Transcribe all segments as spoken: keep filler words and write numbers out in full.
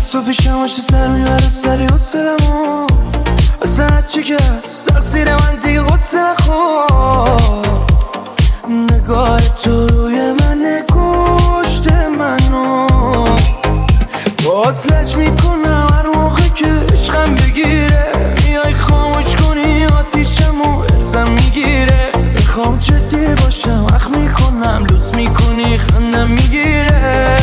تو پیشم باشه سر میبره سری حسلمو اصلا هرچی که هست تقصیر من دیگه غصه نخور نگاه تو روی من کشت منو باز لج میکنم هر موقع که عشقم بگیره میای خاموش کنی آتیشمو ارزم میگیره میخوام جدی باشم اخ میکنم لوس میکنی خندم میگیره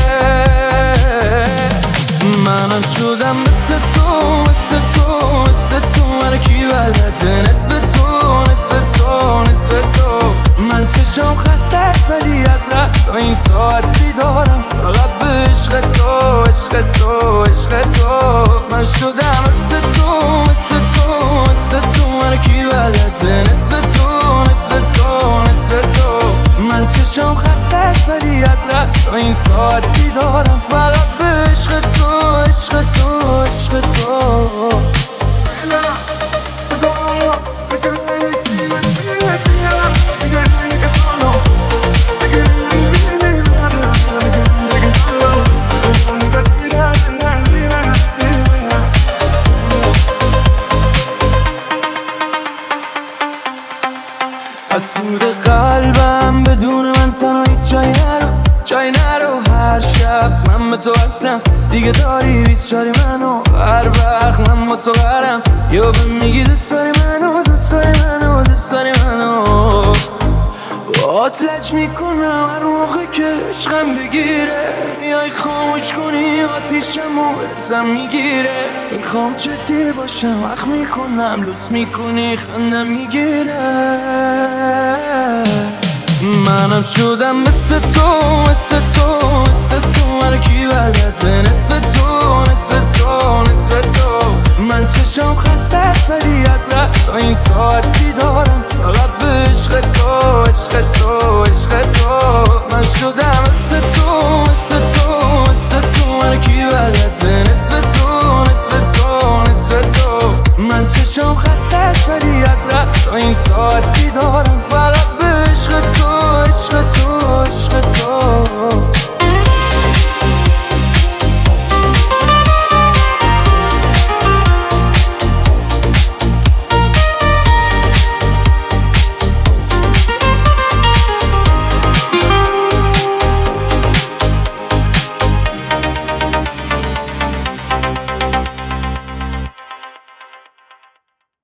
منم شدم مثل تو مثل تو مثل تو هر کی بلده نصف تو نصف تو نصف تو من چشم خسته است ولی از قصد تا این ساعت بیدارم فقط به عشق تو عشق تو عشق تو من شدم مثل تو مثل تو مثل تو هر کی بلده نصف تو نصف تو نصف تو من چشم خسته است ولی از قصد تا این ساعت بیدارم فقط به عشق تو عشق تو عشق تو از سود قلبم بدون من تنهایی جای نرو جای نرو هر شب من به تو هستم دیگه داری بیست چاری منو هر وقت من با تو قرم یا به میگی دوست داری منو دوست داری منو دوست داری منو باهات لج میکنم هر موقع که عشقم بگیره میای خاموش کنی آتیشمو ارزم میگیره میخوام جدی باشم اخ میکنم لوس میکنی خندم میگیره منم شدم مثل تو مثل تو